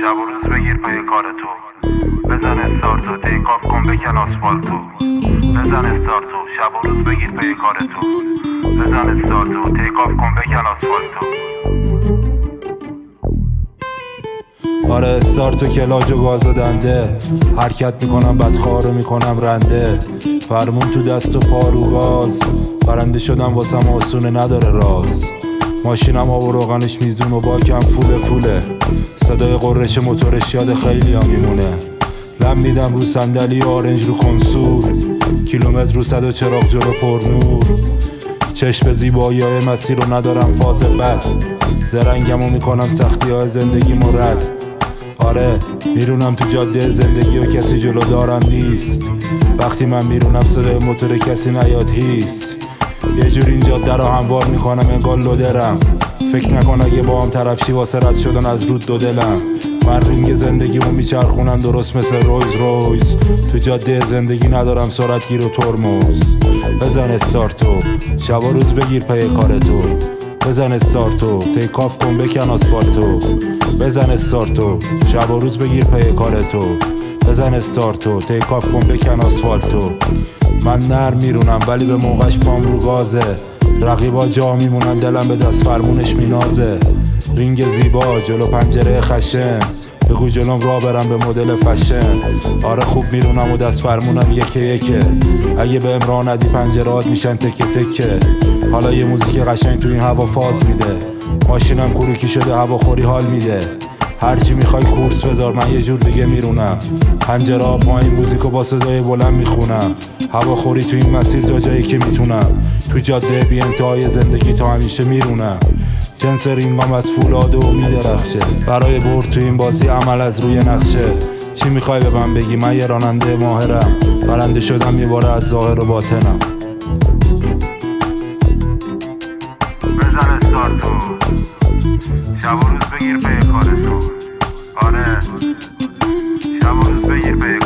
شب و روز بگیر پای کار تو. بزن استارتو تیکاف کن بکن آسفالتو. بزن استارتو شب و روز بگیر پای کار تو. بزن استارتو تیکاف کن بکن آسفالتو. آره استارتو کلاج و گاز و دنده، حرکت میکنم بدخواه رو میکنم رنده. فرمون تو دست و پارو گاز، برنده شدم واسم آسونه نداره راز. ماشینم آب و روغنش میزون و باکم فوله. صدای قررش موتورش یاد خیلی ها میمونه. لم میدم رو صندلی آرنج رو کنسول، کیلومتر رو صد و چراغ جلو پر نور. چشم زیبایی های مسیر رو ندارم فاز بد، زرنگمو میکنم سختی های زندگی مرد. آره میرونم تو جاده زندگی و کسی جلو دارم نیست. وقتی من میرونم صدای موتور کسی نیاد هیست. یه جور این جاده رو هموار میکنم انگار لودرم. فکر نکن اگه با هم طرف شی واسه رد شدن از رود دو دلم. من رینگ زندگیمو میچرخونم درست مثل رویز. تو جاده زندگی ندارم سرعت گیر و ترمز. بزن استارتو شب و روز بگیر پی کار تو. بزن استارتو تیکاف کن بکن آسفالتو. بزن استارتو شب و روز بگیر پی کار تو. بزن استارتو تیکاف کن بکن آسفالتو. من نرم میرونم ولی به موقعش پام رو گازه. رقیبا جا میمونن دلم به دست فرمونش مینازه. رینگ زیبا جلو پنجره خشن، بگو جلوم را برم به مدل فشن. آره خوب میرونم و دست فرمونم یکه. اگه به امرا ندی پنجرات میشن تکه. حالا یه موزیک قشنگ تو این هوا فاز میده. ماشینم کروکی شده هواخوری حال میده. هرچی میخوای کورس بذار من یه جور دیگه میرونم. پنجره پایین موزیکو با صدای بلند میخونم. هواخوری تو این مسیر تا جایی که میتونم. تو جاده بی انتهای زندگی تا همیشه میرونم. جنس رینگام از فولاد و میدرخشه. برای برد تو این بازی عمل از روی نقشه. چی میخوای به من بگی؟ من یه راننده ماهرم. برنده شدم یه باره از ظاهر و باطنم. بزن استارتو شب و روز بگیر پی کار تو. آره شب و روز بگیر پی